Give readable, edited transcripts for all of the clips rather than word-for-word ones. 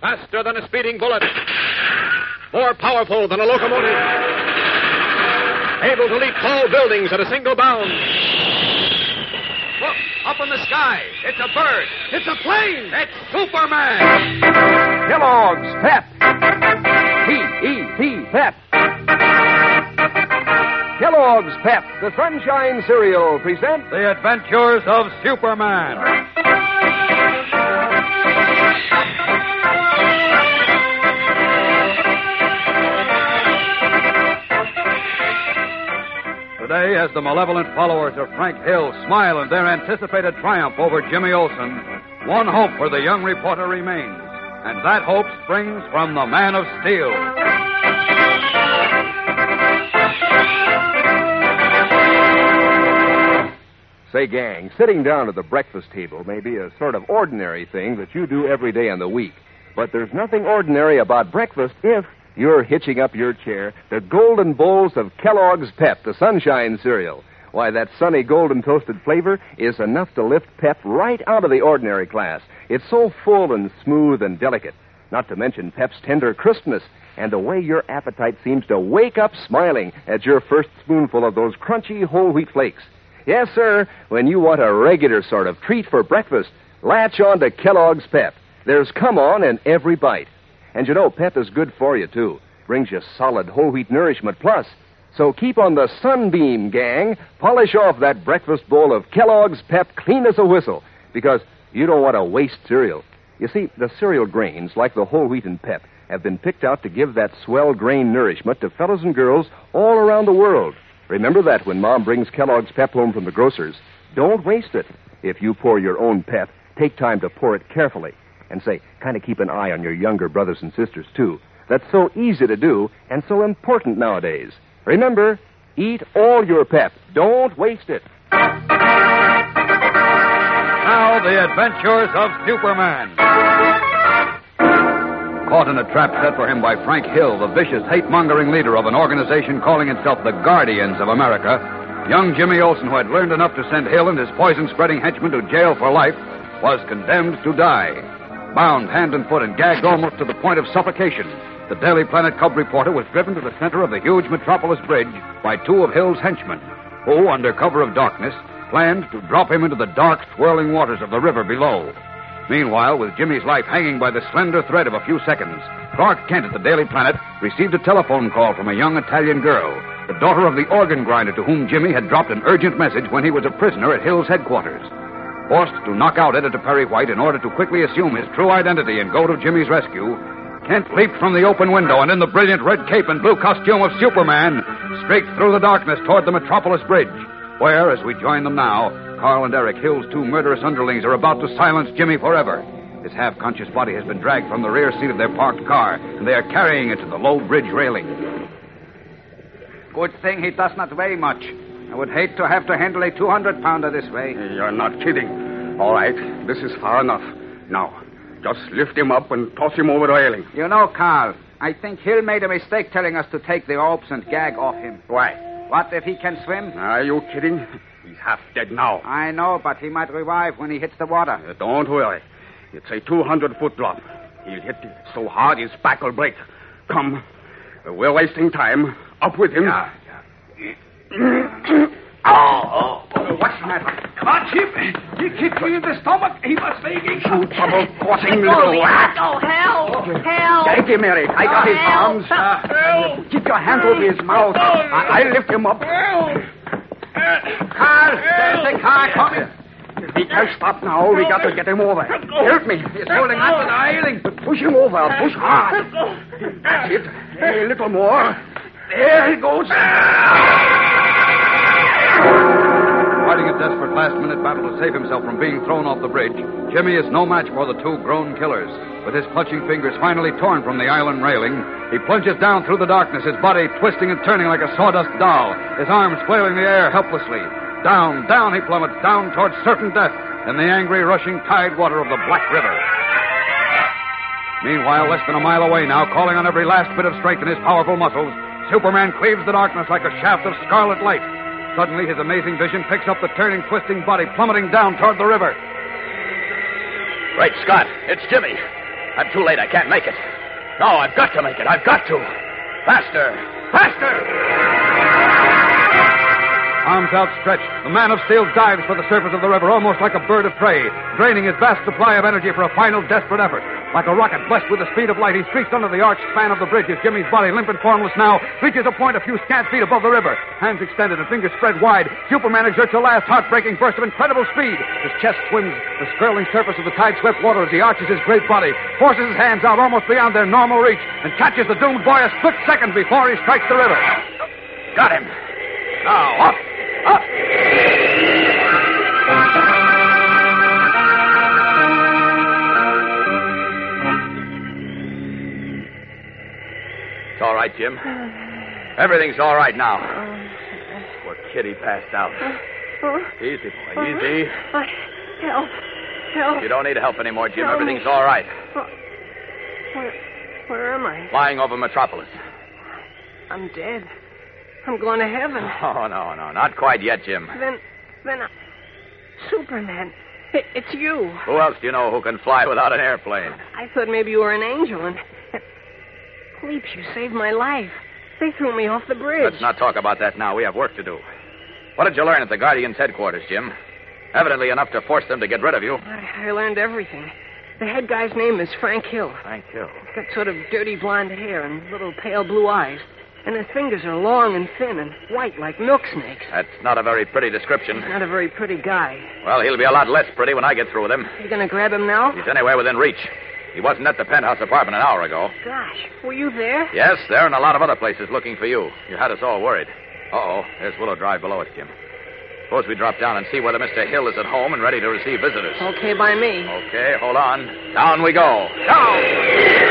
Faster than a speeding bullet. More powerful than a locomotive. Able to leap tall buildings at a single bound. Look, up in the sky. It's a bird. It's a plane. It's Superman. Kellogg's Pep. P-E-P, Pep. Kellogg's Pep, the Sunshine Cereal, present The Adventures of Superman. Today, as the malevolent followers of Frank Hill smile in their anticipated triumph over Jimmy Olsen, one hope for the young reporter remains, and that hope springs from the Man of Steel. Say, gang, sitting down at the breakfast table may be a sort of ordinary thing that you do every day in the week. But there's nothing ordinary about breakfast if you're hitching up your chair to golden bowls of Kellogg's Pep, the Sunshine Cereal. Why, that sunny golden toasted flavor is enough to lift Pep right out of the ordinary class. It's so full and smooth and delicate. Not to mention Pep's tender crispness and the way your appetite seems to wake up smiling at your first spoonful of those crunchy whole wheat flakes. Yes, sir, when you want a regular sort of treat for breakfast, latch on to Kellogg's Pep. There's come on in every bite. And you know, Pep is good for you, too. Brings you solid whole wheat nourishment plus. So keep on the sunbeam, gang. Polish off that breakfast bowl of Kellogg's Pep clean as a whistle, because you don't want to waste cereal. You see, the cereal grains, like the whole wheat and Pep, have been picked out to give that swell grain nourishment to fellows and girls all around the world. Remember that when Mom brings Kellogg's Pep home from the grocer's. Don't waste it. If you pour your own Pep, take time to pour it carefully. And say, kind of keep an eye on your younger brothers and sisters, too. That's so easy to do and so important nowadays. Remember, eat all your Pep. Don't waste it. Now, the adventures of Superman. Caught in a trap set for him by Frank Hill, the vicious, hate-mongering leader of an organization calling itself the Guardians of America, young Jimmy Olsen, who had learned enough to send Hill and his poison-spreading henchmen to jail for life, was condemned to die. Bound hand and foot and gagged almost to the point of suffocation, the Daily Planet cub reporter was driven to the center of the huge Metropolis Bridge by two of Hill's henchmen, who, under cover of darkness, planned to drop him into the dark, swirling waters of the river below. Meanwhile, with Jimmy's life hanging by the slender thread of a few seconds, Clark Kent at the Daily Planet received a telephone call from a young Italian girl, the daughter of the organ grinder to whom Jimmy had dropped an urgent message when he was a prisoner at Hill's headquarters. Forced to knock out Editor Perry White in order to quickly assume his true identity and go to Jimmy's rescue, Kent leaped from the open window and in the brilliant red cape and blue costume of Superman, streaked through the darkness toward the Metropolis Bridge, where, as we join them now, Carl and Eric, Hill's two murderous underlings, are about to silence Jimmy forever. His half-conscious body has been dragged from the rear seat of their parked car, and they are carrying it to the low bridge railing. Good thing he does not weigh much. I would hate to have to handle a 200-pounder this way. You're not kidding. All right, this is far enough. Now, just lift him up and toss him over the railing. You know, Carl, I think Hill made a mistake telling us to take the ropes and gag off him. Why? What if he can swim? Are you kidding? He's half dead now. I know, but he might revive when he hits the water. Don't worry. It's a 200-foot drop. He'll hit it so hard his back will break. Come. We're wasting time. Up with him. Yeah. What's the matter? Come on, Chip. He kicked me in the stomach. He must be You trouble-causing little rat. Oh, help! Help! Take him, Eric. I got his arms. Keep your hand over his mouth. I'll lift him up. Carl, there's a car coming. He can't stop now. We got to get him over. Help me. He's holding on to the railing. Push him over. Push hard. That's it. A little more. There he goes. Fighting a desperate last-minute battle to save himself from being thrown off the bridge, Jimmy is no match for the two grown killers. With his clutching fingers finally torn from the island railing, he plunges down through the darkness, his body twisting and turning like a sawdust doll, his arms flailing in the air helplessly. Down, down he plummets, down towards certain death in the angry, rushing tide water of the Black River. Meanwhile, less than a mile away now, calling on every last bit of strength in his powerful muscles, Superman cleaves the darkness like a shaft of scarlet light. Suddenly, his amazing vision picks up the turning, twisting body plummeting down toward the river. Great Scott, it's Jimmy. I'm too late. I can't make it. No, I've got to make it. I've got to. Faster! Faster! Arms outstretched, the man of steel dives for the surface of the river almost like a bird of prey, draining his vast supply of energy for a final desperate effort. Like a rocket blessed with the speed of light, he streaks under the arched span of the bridge as Jimmy's body, limp and formless now, reaches a point a few scant feet above the river. Hands extended and fingers spread wide, Superman exerts a last heartbreaking burst of incredible speed. His chest swims the swirling surface of the tide-swept water as he arches his great body, forces his hands out almost beyond their normal reach, and catches the doomed boy a split second before he strikes the river. Got him. Now, up! Up! It's all right, Jim. Everything's all right now. Poor Kitty passed out. Easy, boy, easy. Help. You don't need help anymore, Jim. Everything's all right. Where am I? Flying over Metropolis. I'm dead. I'm going to heaven. Oh, no. Not quite yet, Jim. Then Superman. It's you. Who else do you know who can fly without an airplane? I thought maybe you were an angel, and Bleeps, you saved my life. They threw me off the bridge. Let's not talk about that now. We have work to do. What did you learn at the Guardian's headquarters, Jim? Evidently enough to force them to get rid of you. I learned everything. The head guy's name is Frank Hill. Frank Hill? He's got sort of dirty blonde hair and little pale blue eyes. And his fingers are long and thin and white like milk snakes. That's not a very pretty description. He's not a very pretty guy. Well, he'll be a lot less pretty when I get through with him. You gonna grab him now? He's anywhere within reach. He wasn't at the penthouse apartment an hour ago. Gosh, were you there? Yes, there and a lot of other places looking for you. You had us all worried. Uh-oh, there's Willow Drive below us, Jim. Suppose we drop down and see whether Mr. Hill is at home and ready to receive visitors. Okay by me. Okay, hold on. Down we go. Down!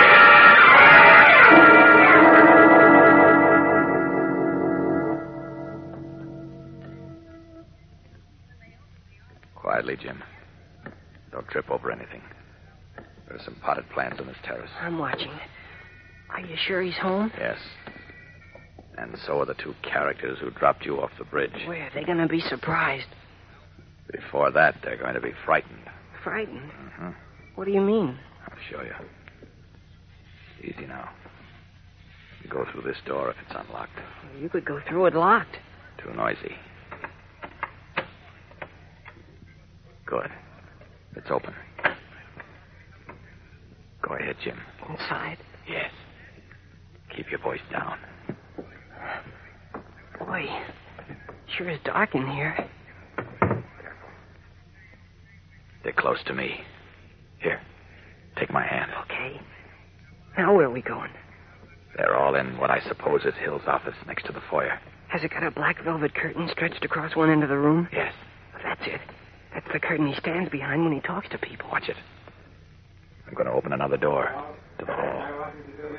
Quietly, Jim. Don't trip over anything. There are some potted plants on this terrace. I'm watching. Are you sure he's home? Yes. And so are the two characters who dropped you off the bridge. Where? They're going to be surprised. Before that, they're going to be frightened. Frightened? Mm-hmm. What do you mean? I'll show you. Easy now. You go through this door if it's unlocked. You could go through it locked. Too noisy. Good. It's open. Go ahead, Jim. Inside? Yes. Keep your voice down. Boy, sure is dark in here. They're close to me. Here, take my hand. Okay. Now where are we going? They're all in what I suppose is Hill's office next to the foyer. Has it got a black velvet curtain stretched across one end of the room? Yes. That's it. That's the curtain he stands behind when he talks to people. Watch it. I'm going to open another door to the hall.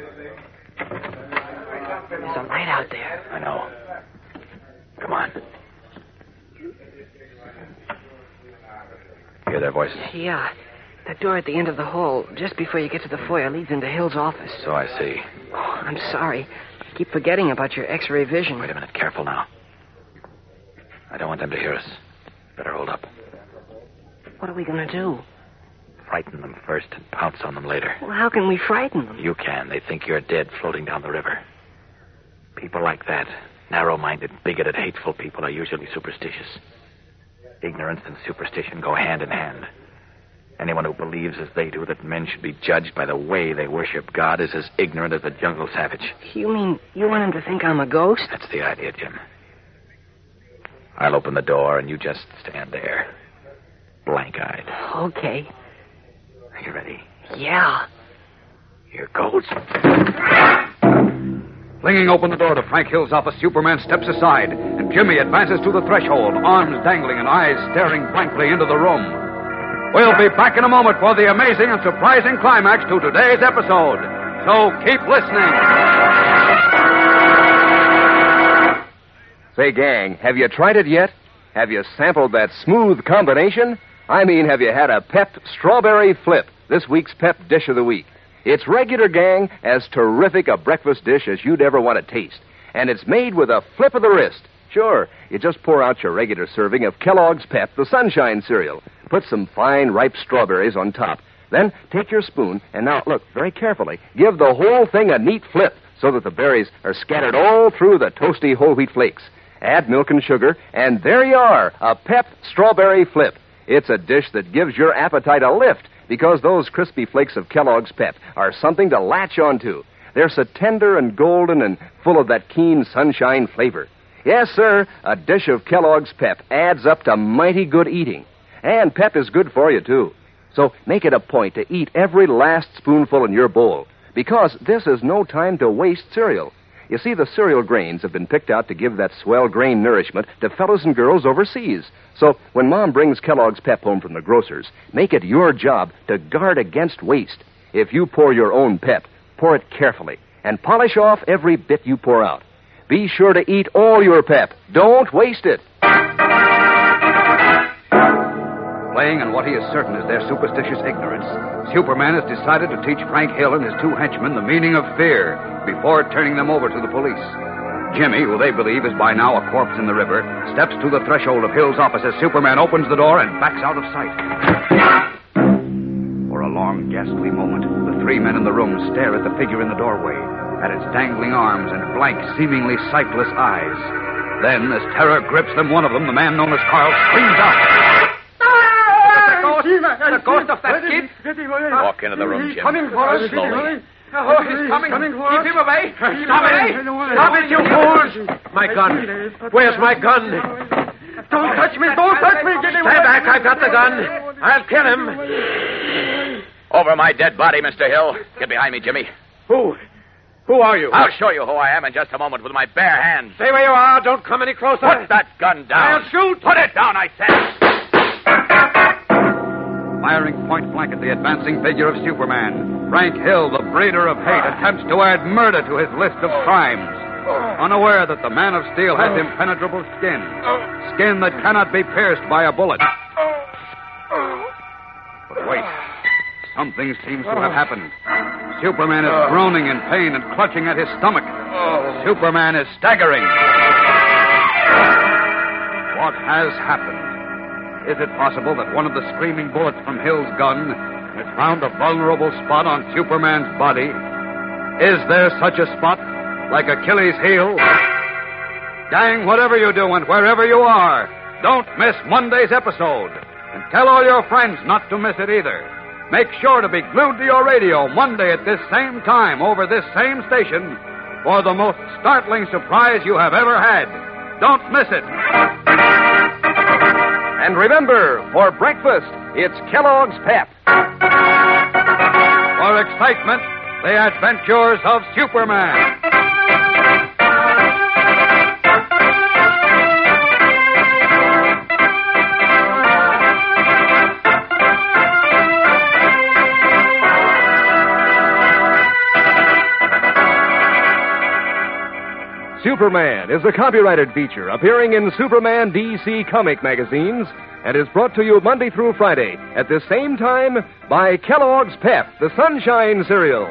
There's a light out there. I know. Come on. Hear their voices? Yeah. That door at the end of the hall, just before you get to the foyer, leads into Hill's office. So I see. Oh, I'm sorry. I keep forgetting about your X-ray vision. Wait a minute. Careful now. I don't want them to hear us. Better hold up. What are we going to do? Frighten them first and pounce on them later. Well, how can we frighten them? You can. They think you're dead floating down the river. People like that, narrow-minded, bigoted, hateful people, are usually superstitious. Ignorance and superstition go hand in hand. Anyone who believes as they do that men should be judged by the way they worship God is as ignorant as the jungle savage. You mean you want him to think I'm a ghost? That's the idea, Jim. I'll open the door and you just stand there, blank-eyed. Okay. Are you ready? Yeah. Here goes. Flinging open the door to Frank Hill's office, Superman steps aside, and Jimmy advances to the threshold, arms dangling and eyes staring blankly into the room. We'll be back in a moment for the amazing and surprising climax to today's episode. So keep listening. Say, gang, have you tried it yet? Have you sampled that smooth combination? I mean, have you had a Pep Strawberry Flip, this week's Pep Dish of the Week? It's regular, gang, as terrific a breakfast dish as you'd ever want to taste. And it's made with a flip of the wrist. Sure, you just pour out your regular serving of Kellogg's Pep, the Sunshine cereal. Put some fine, ripe strawberries on top. Then take your spoon, and now, look, very carefully, give the whole thing a neat flip so that the berries are scattered all through the toasty whole wheat flakes. Add milk and sugar, and there you are, a Pep Strawberry Flip. It's a dish that gives your appetite a lift because those crispy flakes of Kellogg's Pep are something to latch onto. They're so tender and golden and full of that keen sunshine flavor. Yes, sir, a dish of Kellogg's Pep adds up to mighty good eating. And Pep is good for you, too. So make it a point to eat every last spoonful in your bowl, because this is no time to waste cereal. You see, the cereal grains have been picked out to give that swell grain nourishment to fellows and girls overseas. So when Mom brings Kellogg's Pep home from the grocer's, make it your job to guard against waste. If you pour your own Pep, pour it carefully and polish off every bit you pour out. Be sure to eat all your Pep. Don't waste it. Playing on what he is certain is their superstitious ignorance, Superman has decided to teach Frank Hill and his two henchmen the meaning of fear before turning them over to the police. Jimmy, who they believe is by now a corpse in the river, steps to the threshold of Hill's office as Superman opens the door and backs out of sight. For a long, ghastly moment, the three men in the room stare at the figure in the doorway, at its dangling arms and blank, seemingly sightless eyes. Then, as terror grips them, one of them, the man known as Carl, screams out. The ghost of that kid? Walk into the room, Jim. Coming for us. Slowly. Oh, he's coming. Keep him away. Stop it. Stop it, you fools. My gun. Where's my gun? Don't touch me. Don't touch me. Get away. Stand back. I've got the gun. I'll kill him. Over my dead body, Mr. Hill. Get behind me, Jimmy. Who are you? I'll show you who I am in just a moment with my bare hands. Stay where you are. Don't come any closer. Put that gun down. I'll shoot. Put it down, I said. Firing point blank at the advancing figure of Superman, Frank Hill, the breeder of hate, attempts to add murder to his list of crimes, unaware that the Man of Steel has impenetrable skin that cannot be pierced by a bullet. But wait, something seems to have happened. Superman is groaning in pain and clutching at his stomach. Superman is staggering. What has happened? Is it possible that one of the screaming bullets from Hill's gun has found a vulnerable spot on Superman's body? Is there such a spot, like Achilles' heel? Gang, whatever you do and wherever you are, don't miss Monday's episode. And tell all your friends not to miss it either. Make sure to be glued to your radio Monday at this same time over this same station for the most startling surprise you have ever had. Don't miss it. And remember, for breakfast, it's Kellogg's Pep. For excitement, the adventures of Superman. Superman is a copyrighted feature appearing in Superman DC comic magazines and is brought to you Monday through Friday at this same time by Kellogg's Pep, the Sunshine Cereal.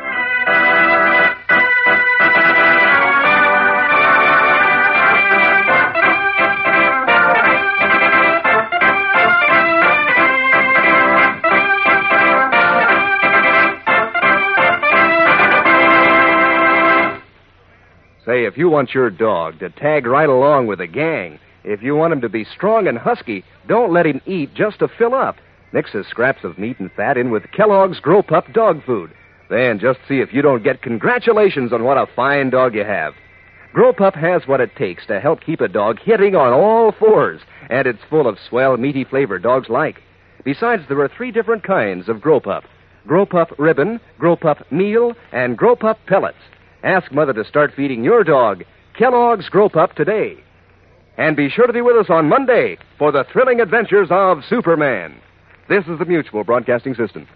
Say, if you want your dog to tag right along with the gang, if you want him to be strong and husky, don't let him eat just to fill up. Mix his scraps of meat and fat in with Kellogg's Grow Pup dog food. Then just see if you don't get congratulations on what a fine dog you have. Grow Pup has what it takes to help keep a dog hitting on all fours, and it's full of swell, meaty flavor dogs like. Besides, there are 3 different kinds of Grow Pup. Grow Pup Ribbon, Grow Pup Meal, and Grow Pup Pellets. Ask Mother to start feeding your dog Kellogg's Grow Pup today. And be sure to be with us on Monday for the thrilling adventures of Superman. This is the Mutual Broadcasting System.